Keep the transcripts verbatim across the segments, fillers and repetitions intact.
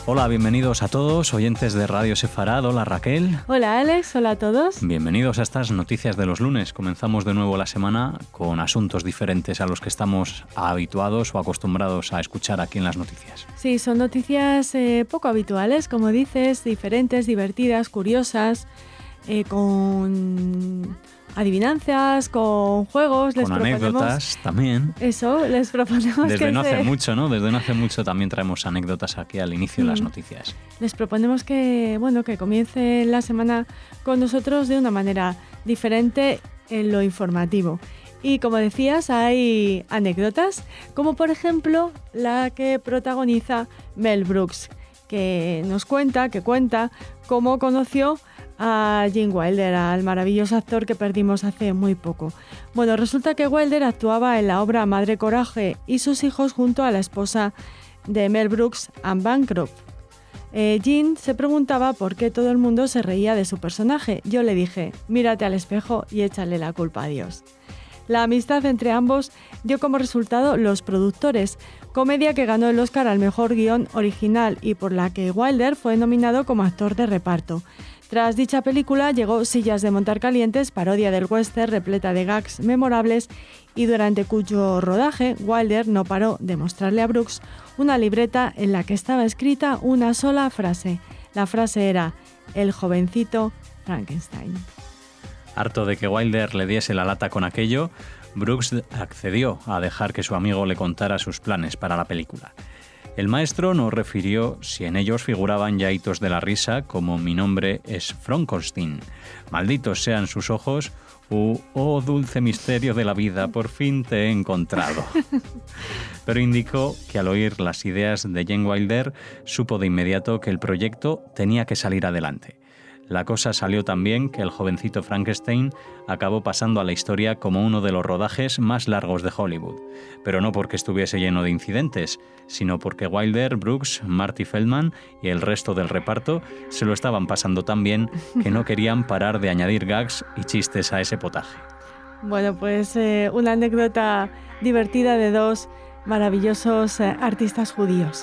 Hola, bienvenidos a todos, oyentes de Radio Sefarad. Hola Raquel. Hola Alex, hola a todos. Bienvenidos a estas noticias de los lunes. Comenzamos de nuevo la semana con asuntos diferentes a los que estamos habituados o acostumbrados a escuchar aquí en las noticias. Sí, son noticias eh, poco habituales, como dices, diferentes, divertidas, curiosas, eh, con adivinanzas, con juegos. Con les anécdotas también. Eso, les proponemos Desde que no se... hace mucho, ¿no? Desde no hace mucho también traemos anécdotas aquí al inicio mm. de las noticias. Les proponemos que, bueno, que comience la semana con nosotros de una manera diferente en lo informativo. Y como decías, hay anécdotas, como por ejemplo la que protagoniza Mel Brooks, que nos cuenta, que cuenta cómo conoció a Gene Wilder, al maravilloso actor que perdimos hace muy poco. Bueno, resulta que Wilder actuaba en la obra Madre Coraje y sus hijos junto a la esposa de Mel Brooks, Anne Bancroft. Eh, Gene se preguntaba por qué todo el mundo se reía de su personaje. Yo le dije, mírate al espejo y échale la culpa a Dios. La amistad entre ambos dio como resultado Los Productores, comedia que ganó el Oscar al mejor guión original y por la que Wilder fue nominado como actor de reparto. Tras dicha película llegó Sillas de montar calientes, parodia del western repleta de gags memorables y durante cuyo rodaje Wilder no paró de mostrarle a Brooks una libreta en la que estaba escrita una sola frase. La frase era «El jovencito Frankenstein». Harto de que Wilder le diese la lata con aquello, Brooks accedió a dejar que su amigo le contara sus planes para la película. El maestro nos refirió si en ellos figuraban ya hitos de la risa como «Mi nombre es Frankenstein», «Malditos sean sus ojos» u «Oh dulce misterio de la vida, por fin te he encontrado». Pero indicó que al oír las ideas de Gene Wilder supo de inmediato que el proyecto tenía que salir adelante. La cosa salió tan bien que el jovencito Frankenstein acabó pasando a la historia como uno de los rodajes más largos de Hollywood, pero no porque estuviese lleno de incidentes, sino porque Wilder, Brooks, Marty Feldman y el resto del reparto se lo estaban pasando tan bien que no querían parar de añadir gags y chistes a ese potaje. Bueno, pues eh, una anécdota divertida de dos maravillosos eh, artistas judíos.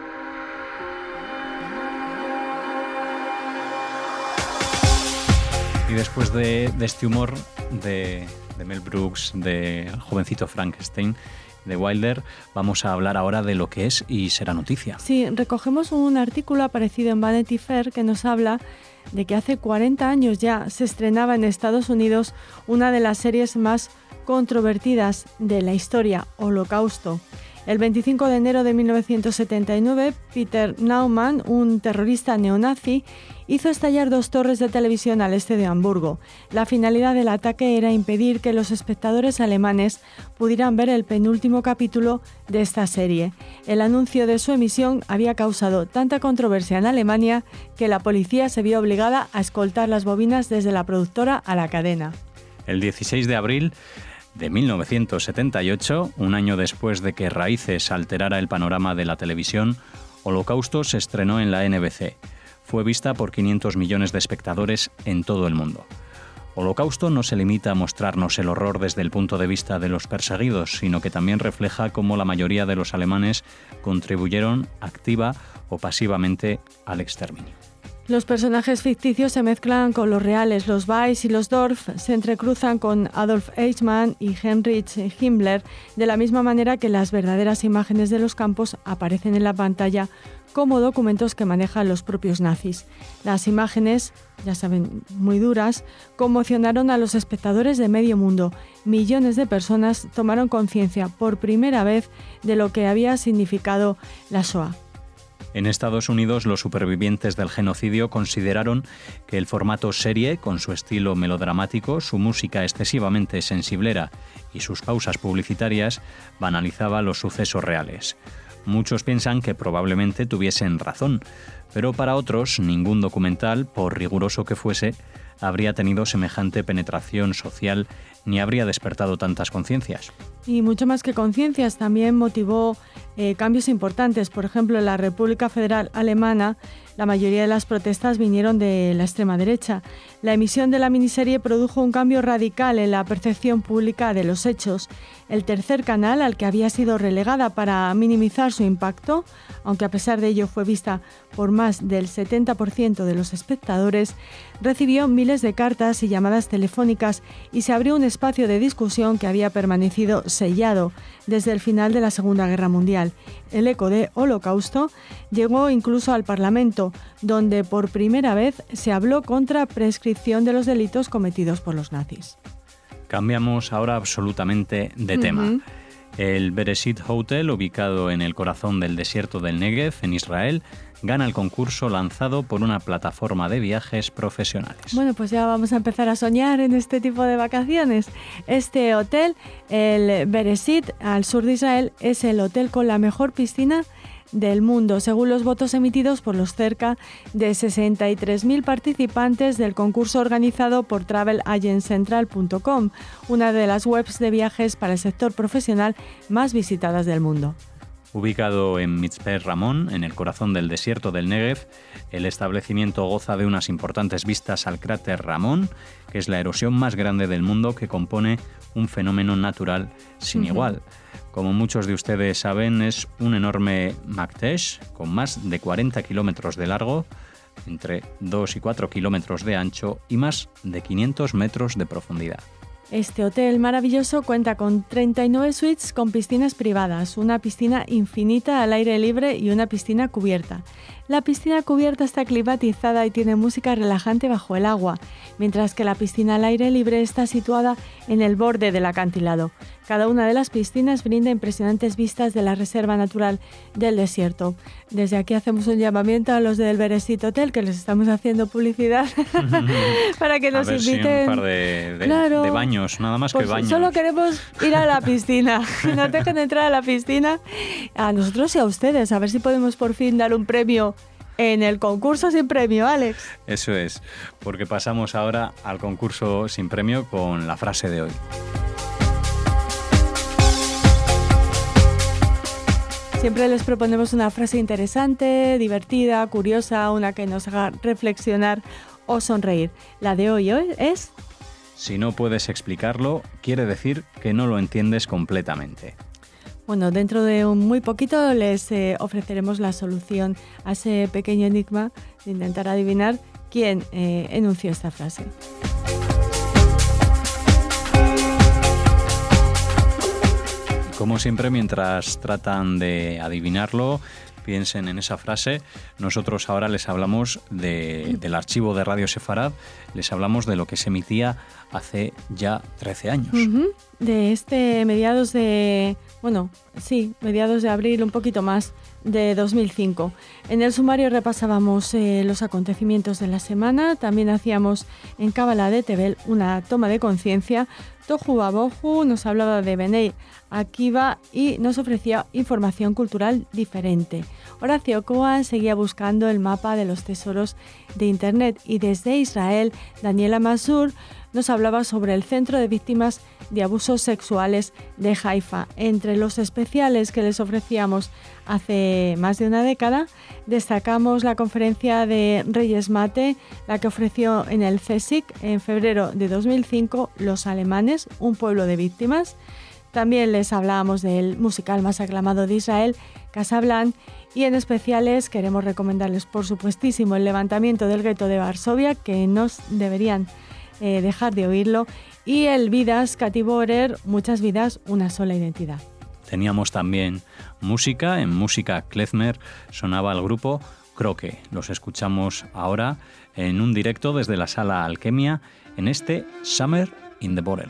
Y después de, de este humor de, de Mel Brooks, de jovencito Frankenstein, de Wilder, vamos a hablar ahora de lo que es y será noticia. Sí, recogemos un artículo aparecido en Vanity Fair que nos habla de que hace cuarenta años ya se estrenaba en Estados Unidos una de las series más controvertidas de la historia, Holocausto. El veinticinco de enero de mil novecientos setenta y nueve, Peter Naumann, un terrorista neonazi, hizo estallar dos torres de televisión al este de Hamburgo. La finalidad del ataque era impedir que los espectadores alemanes pudieran ver el penúltimo capítulo de esta serie. El anuncio de su emisión había causado tanta controversia en Alemania que la policía se vio obligada a escoltar las bobinas desde la productora a la cadena. El dieciséis de abril de mil novecientos setenta y ocho, un año después de que Raíces alterara el panorama de la televisión, Holocausto se estrenó en la N B C. Fue vista por quinientos millones de espectadores en todo el mundo. Holocausto no se limita a mostrarnos el horror desde el punto de vista de los perseguidos, sino que también refleja cómo la mayoría de los alemanes contribuyeron activa o pasivamente al exterminio. Los personajes ficticios se mezclan con los reales. Los Weiss y los Dorf se entrecruzan con Adolf Eichmann y Heinrich Himmler, de la misma manera que las verdaderas imágenes de los campos aparecen en la pantalla como documentos que manejan los propios nazis. Las imágenes, ya saben, muy duras, conmocionaron a los espectadores de medio mundo. Millones de personas tomaron conciencia por primera vez de lo que había significado la Shoah. En Estados Unidos, los supervivientes del genocidio consideraron que el formato serie, con su estilo melodramático, su música excesivamente sensiblera y sus pausas publicitarias, banalizaba los sucesos reales. Muchos piensan que probablemente tuviesen razón, pero para otros, ningún documental, por riguroso que fuese, habría tenido semejante penetración social ni habría despertado tantas conciencias. Y mucho más que conciencias, también motivó eh, cambios importantes. Por ejemplo, en la República Federal Alemana, La mayoría de las protestas vinieron de la extrema derecha. La emisión de la miniserie produjo un cambio radical en la percepción pública de los hechos. El tercer canal, al que había sido relegada para minimizar su impacto, aunque a pesar de ello fue vista por más del setenta por ciento de los espectadores, recibió miles de cartas y llamadas telefónicas y se abrió un espacio de discusión que había permanecido sellado desde el final de la Segunda Guerra Mundial. El eco de Holocausto llegó incluso al Parlamento, donde por primera vez se habló contra prescripción de los delitos cometidos por los nazis. Cambiamos ahora absolutamente de tema. Uh-huh. El Bereshit Hotel, ubicado en el corazón del desierto del Negev, en Israel, gana el concurso lanzado por una plataforma de viajes profesionales. Bueno, pues ya vamos a empezar a soñar en este tipo de vacaciones. Este hotel, el Bereshit, al sur de Israel, es el hotel con la mejor piscina del mundo, según los votos emitidos por los cerca de sesenta y tres mil participantes del concurso organizado por travel agent central punto com, una de las webs de viajes para el sector profesional más visitadas del mundo. Ubicado en Mitzpe Ramón, en el corazón del desierto del Negev, el establecimiento goza de unas importantes vistas al cráter Ramón, que es la erosión más grande del mundo que compone un fenómeno natural sin uh-huh. igual. Como muchos de ustedes saben, es un enorme Maktesh con más de cuarenta kilómetros de largo, entre dos y cuatro kilómetros de ancho y más de quinientos metros de profundidad. Este hotel maravilloso cuenta con treinta y nueve suites con piscinas privadas, una piscina infinita al aire libre y una piscina cubierta. La piscina cubierta está climatizada y tiene música relajante bajo el agua, mientras que la piscina al aire libre está situada en el borde del acantilado. Cada una de las piscinas brinda impresionantes vistas de la reserva natural del desierto. Desde aquí hacemos un llamamiento a los del Bereshit Hotel, que les estamos haciendo publicidad, para que nos a ver inviten. Si un par de, de, claro, de baños, nada más pues que baños. Solo queremos ir a la piscina. Nos dejen entrar a la piscina. A nosotros y a ustedes, a ver si podemos por fin dar un premio en el concurso sin premio, Alex. Eso es, porque pasamos ahora al concurso sin premio con la frase de hoy. Siempre les proponemos una frase interesante, divertida, curiosa, una que nos haga reflexionar o sonreír. La de hoy, hoy es... Si no puedes explicarlo, quiere decir que no lo entiendes completamente. Bueno, dentro de un muy poquito les eh, ofreceremos la solución a ese pequeño enigma de intentar adivinar quién eh, enunció esta frase. Como siempre, mientras tratan de adivinarlo, piensen en esa frase. Nosotros ahora les hablamos de, del archivo de Radio Sefarad, les hablamos de lo que se emitía hace ya trece años. Uh-huh. De este mediados de... Bueno, sí, mediados de abril, un poquito más, de dos mil cinco. En el sumario repasábamos eh, los acontecimientos de la semana, también hacíamos en Cábala de Tebel una toma de conciencia. Tohu Babohu nos hablaba de Benei Akiva y nos ofrecía información cultural diferente. Horacio Cohen seguía buscando el mapa de los tesoros de Internet y desde Israel, Daniela Mazur nos hablaba sobre el Centro de Víctimas de Abusos Sexuales de Haifa. Entre los especiales que les ofrecíamos hace más de una década, destacamos la conferencia de Reyes Mate, la que ofreció en el C S I C en febrero de dos mil cinco Los Alemanes, un pueblo de víctimas. También les hablábamos del musical más aclamado de Israel, Casablanca, y en especiales queremos recomendarles, por supuestísimo, el levantamiento del gueto de Varsovia, que no deberían eh, dejar de oírlo, y el Vidas Katiborer, muchas vidas, una sola identidad. Teníamos también música, en Música Klezmer sonaba el grupo Croque. Los escuchamos ahora en un directo desde la Sala Alquemia en este Summer in the Bottle.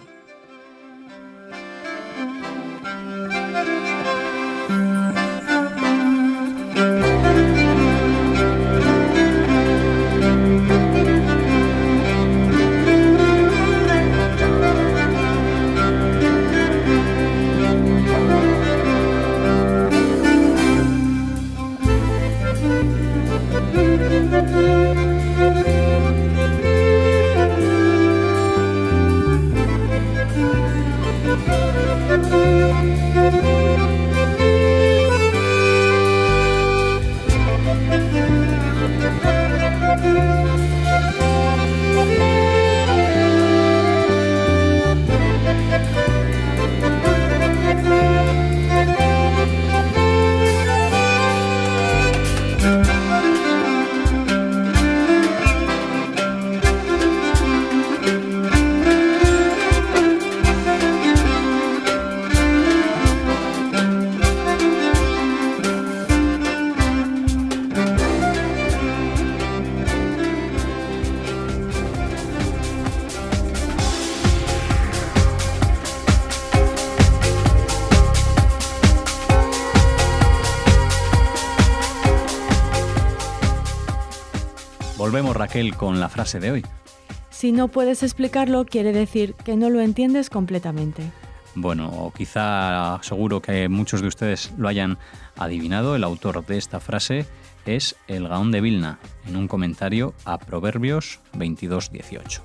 Volvemos, Raquel, con la frase de hoy. Si no puedes explicarlo, quiere decir que no lo entiendes completamente. Bueno, o quizá seguro que muchos de ustedes lo hayan adivinado. El autor de esta frase es el Gaón de Vilna, en un comentario a Proverbios veintidós dieciocho.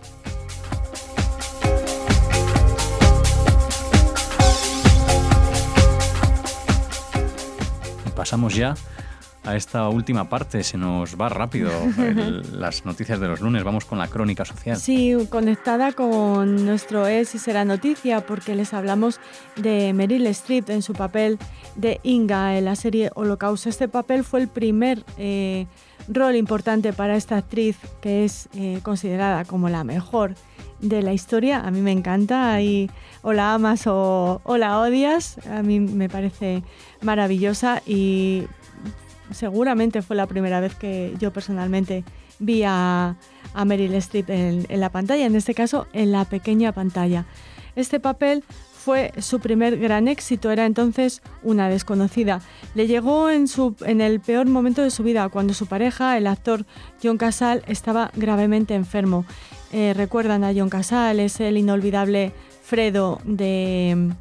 Y pasamos ya a esta última parte. Se nos va rápido el, las noticias de los lunes. Vamos con la crónica social. Sí, conectada con nuestro Es y Será Noticia, porque les hablamos de Meryl Streep en su papel de Inga en la serie Holocausto. Este papel fue el primer eh, rol importante para esta actriz, que es eh, considerada como la mejor de la historia. A mí me encanta, y o la amas o, o la odias. A mí me parece maravillosa, y seguramente fue la primera vez que yo personalmente vi a, a Meryl Streep en, en la pantalla, en este caso en la pequeña pantalla. Este papel fue su primer gran éxito, era entonces una desconocida. Le llegó en, su, en el peor momento de su vida, cuando su pareja, el actor Jon Cassell, estaba gravemente enfermo. Eh, ¿Recuerdan a Jon Cassell? Es el inolvidable Fredo de...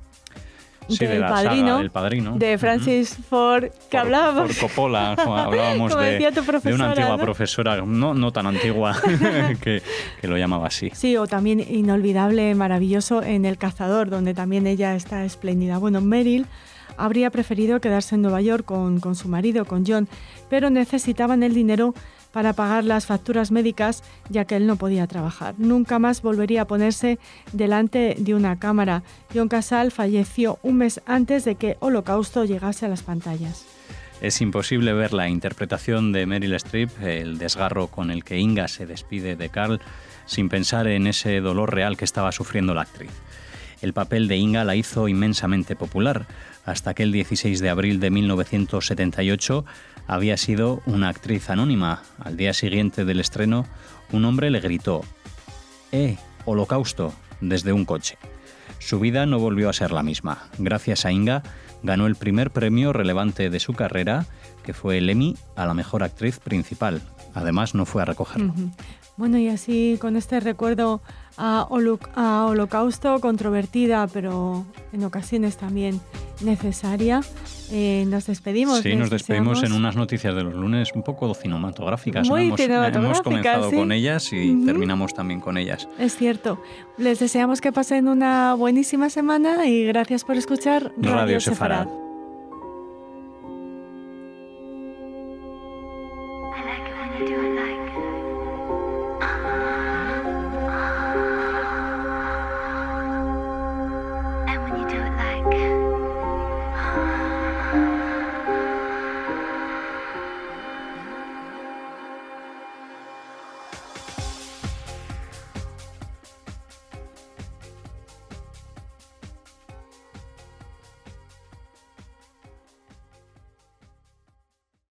Sí, del de la padrino, saga del Padrino. De Francis uh-huh. Ford, que por, hablábamos. Por Coppola, hablábamos de, de una antigua ¿no? profesora, no, no tan antigua, que, que lo llamaba así. Sí, o también inolvidable, maravilloso en El Cazador, donde también ella está espléndida. Bueno, Meryl habría preferido quedarse en Nueva York con, con su marido, con John, pero necesitaban el dinero para pagar las facturas médicas, ya que él no podía trabajar. Nunca más volvería a ponerse delante de una cámara. Jon Cassell falleció un mes antes de que Holocausto llegase a las pantallas. Es imposible ver la interpretación de Meryl Streep, el desgarro con el que Inga se despide de Carl, sin pensar en ese dolor real que estaba sufriendo la actriz. El papel de Inga la hizo inmensamente popular. Hasta aquel dieciséis de abril de mil novecientos setenta y ocho había sido una actriz anónima. Al día siguiente del estreno, un hombre le gritó «¡Eh, Holocausto!» desde un coche. Su vida no volvió a ser la misma. Gracias a Inga, ganó el primer premio relevante de su carrera, que fue el Emmy a la mejor actriz principal. Además, no fue a recogerlo. Uh-huh. Bueno, y así con este recuerdo a, Holo- a Holocausto, controvertida, pero en ocasiones también necesaria, eh, nos despedimos. Sí, nos despedimos en unas noticias de los lunes un poco cinematográficas. Muy ¿no? hemos, cinematográficas, hemos comenzado sí. con ellas y Uh-huh. terminamos también con ellas. Es cierto. Les deseamos que pasen una buenísima semana y gracias por escuchar Radio, Radio Sefarad. Sefarad.